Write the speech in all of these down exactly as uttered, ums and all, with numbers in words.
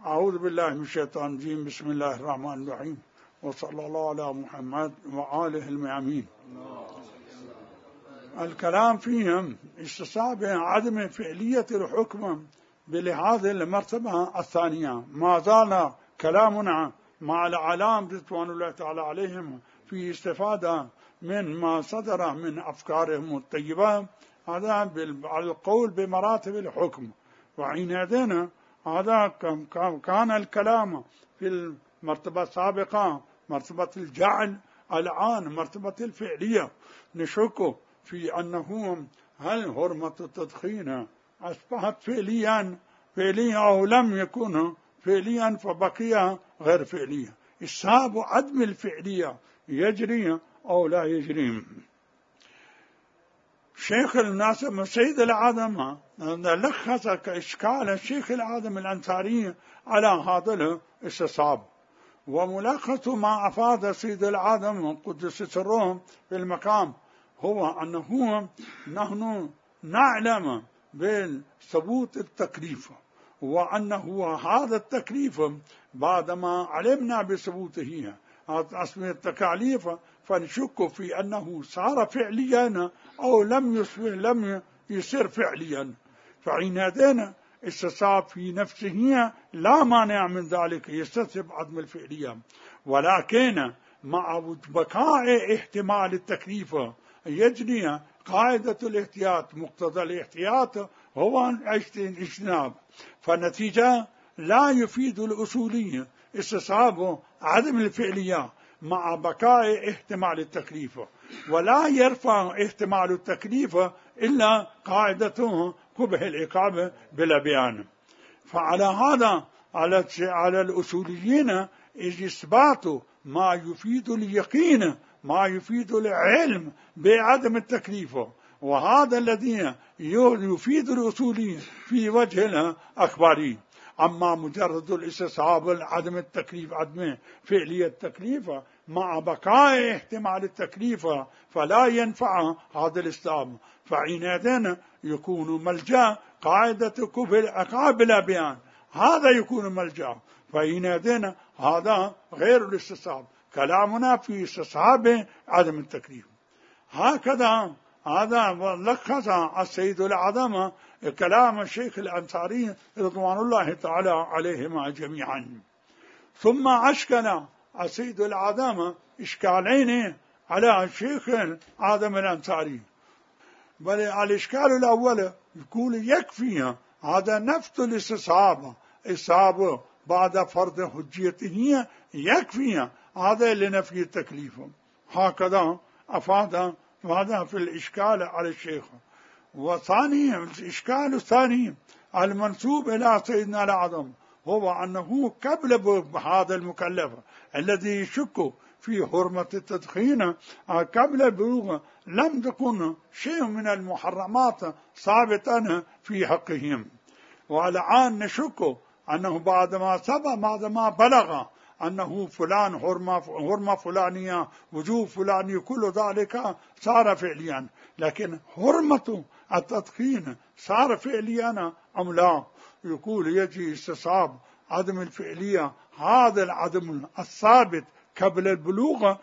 أعوذ بالله من الشيطان الرجيم. بسم الله الرحمن الرحيم، وصلى الله على محمد وآله الميامين. الكلام فيهم استصحاب عدم فعلية الحكم بهذه المرتبة الثانية. ما زال كلامنا مع العلام رضوان الله تعالى عليهم في استفادة من ما صدر من أفكارهم الطيبة، هذا على القول بمراتب الحكم. وحينئذ هذا كان الكلام في المرتبة السابقة مرتبة الجعل، الآن مرتبة الفعلية. نشك في أنه هل حرمة التدخين أصبحت فعليا فعليا أو لم يكن فعليا فبقي غير فعليا. إسهاب عدم الفعلية يجري أو لا يجري. شيخ الناس سيد العظم لخص إشكال الشيخ العظم الأنصاري على هذا الاستصحاب، وملخص ما أفاد سيد العظم قدس سره في المقام هو أنه نحن نعلم بثبوت التكليف، وأنه هذا التكليف بعدما علمنا بثبوته اسم التكاليف فنشك في أنه صار فعليا أو لم يصير لم يصير فعليا. فحينئذ استصحاب في نفسه لا مانع من ذلك، يستصحب عدم الفعلية، ولكن مع بقاء احتمال التكليف يجري قاعدة الاحتياط. مقتضى الاحتياط هو الاجتناب، فالنتيجة لا يفيد الأصولي استصحاب عدم الفعلية مع بقاء احتمال التكليف، ولا يرفع احتمال التكليف إلا قاعدته قبح العقاب بلا بيان. فعلى هذا على على الأصوليين إثبات ما يفيد اليقين، ما يفيد العلم بعدم التكليف، وهذا الذي يفيد الأصولي في وجه الأخباري. أما مجرد الاستصحاب عدم التكليف عدم فعلية التكليف مع بقاء احتمال التكليف فلا ينفع هذا الاسلام، فحينئذ يكون ملجأ قاعدة كفر العقاب بلا بيان، هذا يكون ملجأ. فحينئذ هذا غير الاستصحاب، كلامنا في استصحاب عدم التكليف. هكذا هذا لخص السيد العظم كلام الشيخ الأنصاري رضوان الله تعالى عليهما جميعا. ثم أشكل السيد العظم إشكالين على الشيخ العظم الأنصاري. بل الإشكال الأول يقول يكفي هذا نفس الاستصحاب إصابة بعد فرض حجيته، يكفي هذا لنفي التكليف. هكذا أفاد هذا في الإشكال على الشيخ. وثاني الإشكال الثاني المنسوب إلى سيدنا الأعظم هو أنه قبل هذا المكلف الذي يشك في حرمة التدخين قبل البلوغ لم تكن شيء من المحرمات ثابتا في حقهم، والآن نشك أنه بعدما سبق بعدما بلغ أنه فلان حرمة حرمة فلانية وجوب فلاني كل ذلك صار فعليا، لكن حرمة التدخين صار فعليا أم لا؟ يقول يجي استصحاب عدم الفعلية، هذا العدم الثابت قبل البلوغ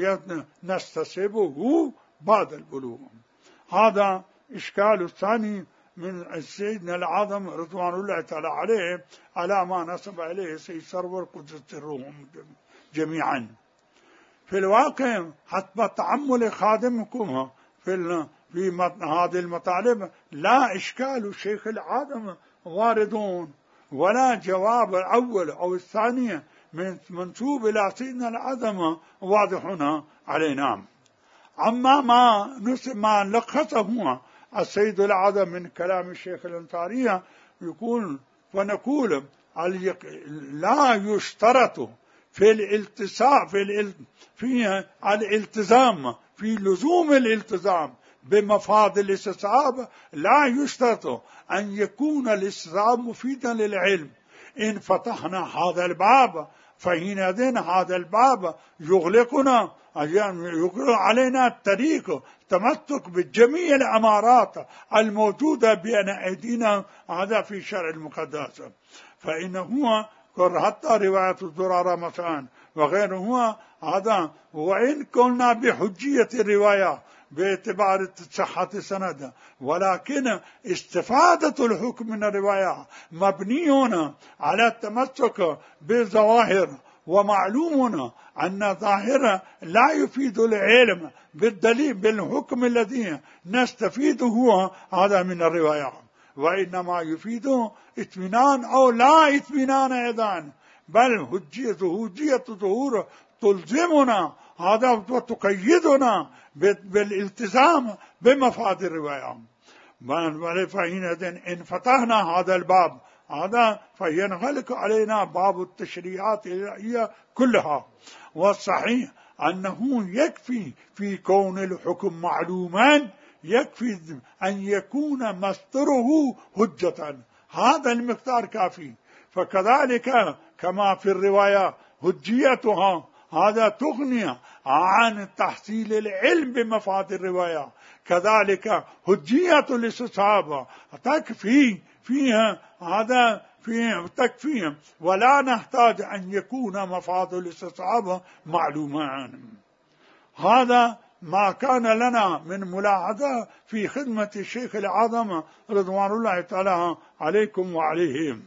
نستصحبه بعد البلوغ. هذا إشكال الثاني من سيدنا العظم رضوان الله تعالى عليه على ما نسب إليه سيد سرور قدس سرهم جميعا. في الواقع حتى تعمل خادمكم في في هذه المطالب لا إشكال الشيخ العظم واردون، ولا جواب الأول أو الثاني من منسوب إلى سيدنا العظم واضحون علينا. أما ما نسب ما لخصه السيد العظم من كلام الشيخ الأنصاري يقول ونقول لا يشترط في الالتزام في في الالتزام في لزوم الالتزام بمفاد الاستصحاب، لا يشترط أن يكون الاستصحاب مفيدا للعلم. إن فتحنا هذا الباب فحينئذ هذا الباب يغلقنا يغلق علينا الطريق تمسك بجميع الأمارات الموجودة بين أيدينا، هذا في الشرع المقدس. فإنه حتى رواية الزرارة مثلا وغيرها. هذا وإن قلنا بحجية الرواية باعتبار صحة سند، ولكن استفادة الحكم من الرواية مبني على التمسك بالظواهر، ومعلوم أن ظاهر لا يفيد العلم بالدليل بالحكم الذي نستفيده هذا من الرواية، وإنما يفيد اطمئنان أو لا اطمئنان أيضا، بل حجية حجية ظهور تلزمنا هذا وتقيدنا بالالتزام بمفاد الرواية. فحينئذ إن فتحنا هذا الباب هذا فينغلق علينا باب التشريعات الإلهية كلها. والصحيح أنه يكفي في كون الحكم معلوما، يكفي أن يكون مصدره حجة، هذا المقدار كافي. فكذلك كما في الرواية حجيتها هذا تغني عن تحصيل العلم بمفاد الرواية، كذلك حجية الاستصحاب تكفي فيها هذا فيه تكفي، ولا نحتاج أن يكون مفاد الاستصحاب معلوما. هذا ما كان لنا من ملاحظة في خدمة الشيخ الأعظم رضوان الله تعالى عليكم وعليهم.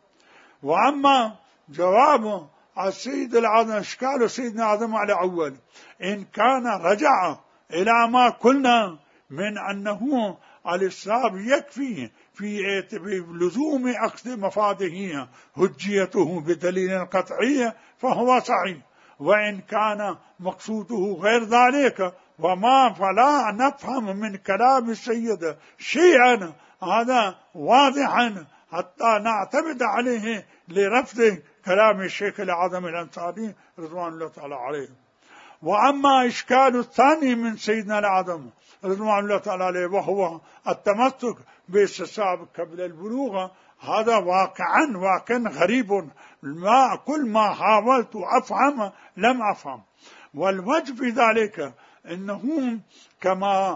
وأما جواب السيد الأعظم إشكال سيدنا الأعظم على أول، إن كان رجع إلى ما قلنا من أنه الإسلام يكفي في لزوم أخذ مفاده حجيته بدليل قطعي فهو صحيح، وإن كان مقصوده غير ذلك وما فلا نفهم من كلام السيد شيئا هذا واضحا حتى نعتمد عليه لرفض كلام الشيخ الأعظم الأنصاري رضوان الله تعالى عليه. وأما إشكال الثاني من سيدنا الأعظم رضوان الله تعالى عليه وهو التمسك باستصحاب قبل البلوغ، هذا واقعا واقع غريب، ما كل ما حاولت أفهم لم أفهم. والوجه في ذلك أنه كما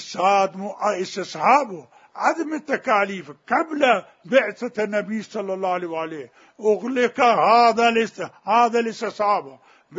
استصحاب عدم التكاليف قبل بعثة النبي صلى الله عليه وآله أغلق هذا هذا الاستصحاب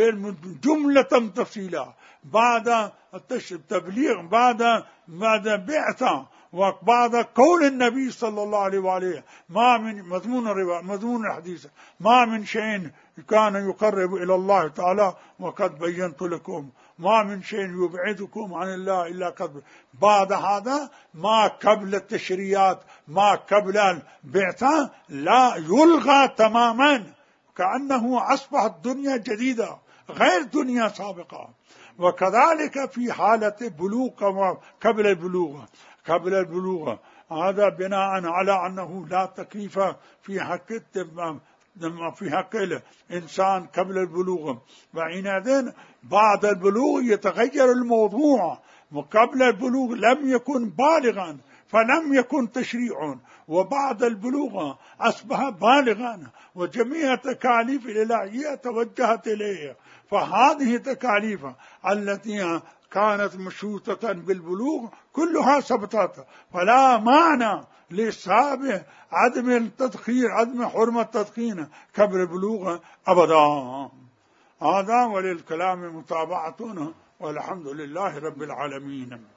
جملة تفصيلا بعد التبليغ بعد بعد بعثة وبعد قول النبي صلى الله عليه وآله ما من مضمون الرواية مضمون الحديث ما من شيء كان يقرب إلى الله تعالى وقد بينت لكم، ما من شيء يبعدكم عن الله إلا قد. بعد هذا ما قبل التشريعات ما قبل البعثة لا يلغى تماما، كأنه أصبحت دنيا جديدة غير دنيا سابقة. وكذلك في حالة بلوغ قبل البلوغ قبل البلوغ هذا بناء على أنه لا تكليف في حق في حق الإنسان قبل البلوغ، وحينئذ بعد البلوغ يتغير الموضوع. وقبل البلوغ لم يكن بالغا فلم يكن تشريع، وبعد البلوغ أصبح بالغا وجميع تكاليف الإلهية توجهت إليه. فهذه التكاليف التي كانت مشروطة بالبلوغ كلها ثبتت، فلا معنى لإسحاب عدم التدخين عدم حرمة التدخين قبل البلوغ أبدا. هذا وللكلام متابعتنا والحمد لله رب العالمين.